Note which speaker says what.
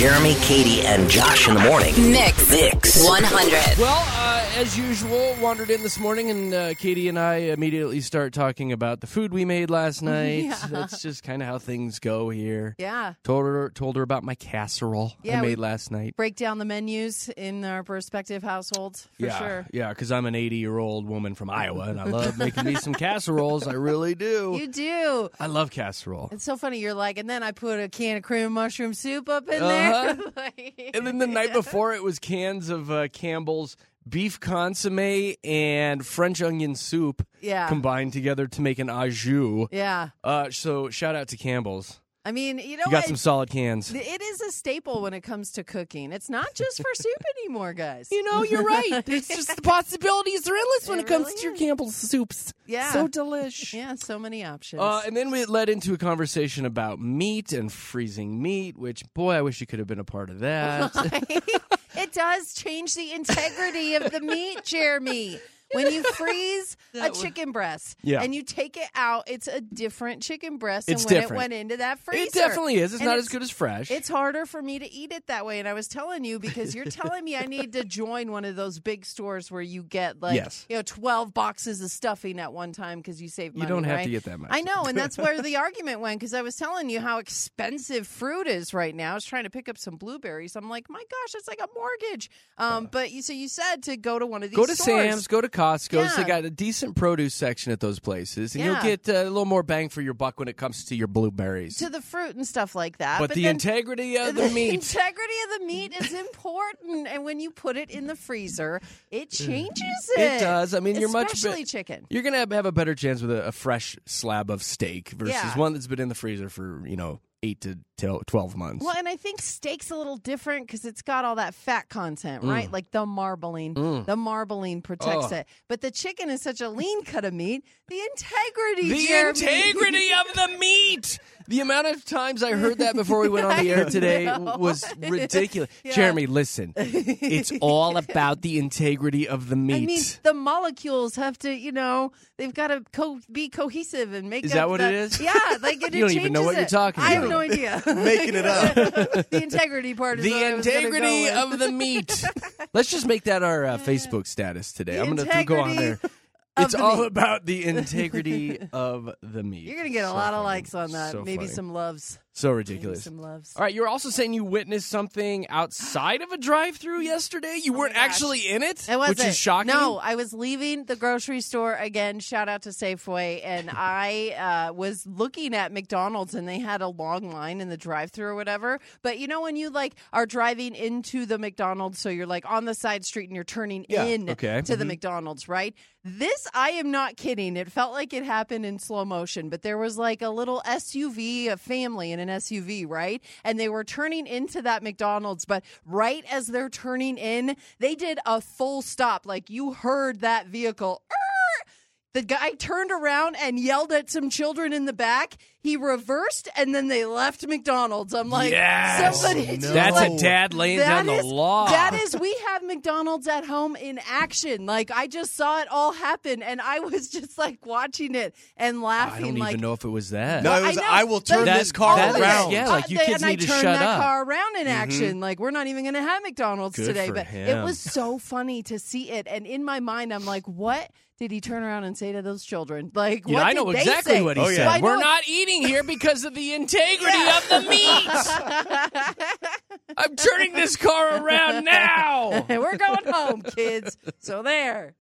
Speaker 1: Jeremy, Katie, and Josh in the morning.
Speaker 2: Mix 100.
Speaker 3: Well, as usual, wandered in this morning, and Katie and I immediately start talking about the food we made last night.
Speaker 4: Yeah.
Speaker 3: That's just kind of how things go here.
Speaker 4: Yeah.
Speaker 3: Told her about my casserole I made last night.
Speaker 4: Break down the menus in our respective households, for sure.
Speaker 3: Yeah, because I'm an 80-year-old woman from Iowa, and I love making me some casseroles. I really do.
Speaker 4: You do.
Speaker 3: I love casserole.
Speaker 4: It's so funny. You're like, and then I put a can of cream and mushroom soup up in there.
Speaker 3: And then the night before, it was cans of Campbell's beef consomme and French onion soup combined together to make an au jus.
Speaker 4: Yeah.
Speaker 3: So shout out to Campbell's.
Speaker 4: I mean, you know
Speaker 3: You got some solid cans.
Speaker 4: It is a staple when it comes to cooking. It's not just for soup anymore, guys.
Speaker 3: You know, you're right. It's just the possibilities are endless when it comes to your Campbell's soups.
Speaker 4: Yeah.
Speaker 3: So delish.
Speaker 4: Yeah, so many options.
Speaker 3: And then we led into a conversation about meat and freezing meat, which, boy, I wish you could have been a part of that.
Speaker 4: It does change the integrity of the meat, Jeremy. When you freeze a chicken breast and you take it out, it's a different chicken breast than when it went into that freezer.
Speaker 3: It definitely is. It's not as good as fresh.
Speaker 4: It's harder for me to eat it that way. And I was telling you because you're telling me I need to join one of those big stores where you get 12 boxes of stuffing at one time because you save money.
Speaker 3: You don't have
Speaker 4: right?
Speaker 3: to get that much.
Speaker 4: I know, and that's where the argument went because I was telling you how expensive fruit is right now. I was trying to pick up some blueberries. I'm like, my gosh, it's like a mortgage. But you said to go to one of these stores.
Speaker 3: Go to Sam's, go to Costco's.
Speaker 4: Yeah.
Speaker 3: They got a decent produce section at those places, and you'll get a little more bang for your buck when it comes to your blueberries.
Speaker 4: To the fruit and stuff like that.
Speaker 3: But the integrity of the meat.
Speaker 4: The integrity of the meat is important, and when you put it in the freezer, it changes it.
Speaker 3: It does. I mean,
Speaker 4: especially chicken.
Speaker 3: You're going to have a better chance with a fresh slab of steak versus one that's been in the freezer for 8 to 12 months.
Speaker 4: Well, and I think steak's a little different because it's got all that fat content, right? Like the marbling. The marbling protects it. But the chicken is such a lean cut of meat. The integrity, Jeremy.
Speaker 3: Integrity of the meat! The amount of times I heard that before we went on the air today was ridiculous.
Speaker 4: Yeah.
Speaker 3: Jeremy, listen. It's all about the integrity of the meat.
Speaker 4: I mean, the molecules have to, they've got to be cohesive and make
Speaker 3: Is
Speaker 4: up
Speaker 3: that what it is?
Speaker 4: Yeah. Like,
Speaker 3: You don't even know what you're talking about.
Speaker 4: I have no idea.
Speaker 5: Making it up.
Speaker 4: The integrity part is what I
Speaker 3: The
Speaker 4: was gonna go
Speaker 3: integrity
Speaker 4: with.
Speaker 3: of the meat. Let's just make that our Facebook status today. I'm going to go on there. It's all about the integrity of the meat.
Speaker 4: You're going to get a lot of likes on that.
Speaker 3: So
Speaker 4: Maybe
Speaker 3: funny.
Speaker 4: some loves.
Speaker 3: So ridiculous.
Speaker 4: Maybe some loves.
Speaker 3: All right, you were also saying you witnessed something outside of a drive-thru yesterday. You weren't actually in it, which is shocking.
Speaker 4: No, I was leaving the grocery store again. Shout out to Safeway, and I was looking at McDonald's, and they had a long line in the drive-thru or whatever. But when you are driving into the McDonald's, so you're on the side street and you're turning in to the McDonald's, right? This, I am not kidding. It felt like it happened in slow motion, but there was a little SUV, a family in an SUV, right? And they were turning into that McDonald's, but right as they're turning in, they did a full stop. Like you heard that vehicle. The guy turned around and yelled at some children in the back. He reversed, and then they left McDonald's. I'm like, somebody.
Speaker 3: That's a dad laying down the law.
Speaker 4: That is, we have McDonald's at home in action. I just saw it all happen, and I was just watching it and laughing.
Speaker 3: I don't even know if it was that.
Speaker 5: No, it was, I will turn this car around.
Speaker 3: Yeah, you kids need to shut up.
Speaker 4: And I turned that car around in action. We're not even going to have McDonald's
Speaker 3: Good
Speaker 4: today.
Speaker 3: for
Speaker 4: But
Speaker 3: him.
Speaker 4: it was so funny to see it. And in my mind, I'm like, what did he turn around and say to those children? What
Speaker 3: I know
Speaker 4: did they
Speaker 3: exactly
Speaker 4: say?
Speaker 3: what he said.
Speaker 4: Well,
Speaker 3: We're not eating here because of the integrity of the meat. I'm turning this car around now.
Speaker 4: We're going home, kids. So there.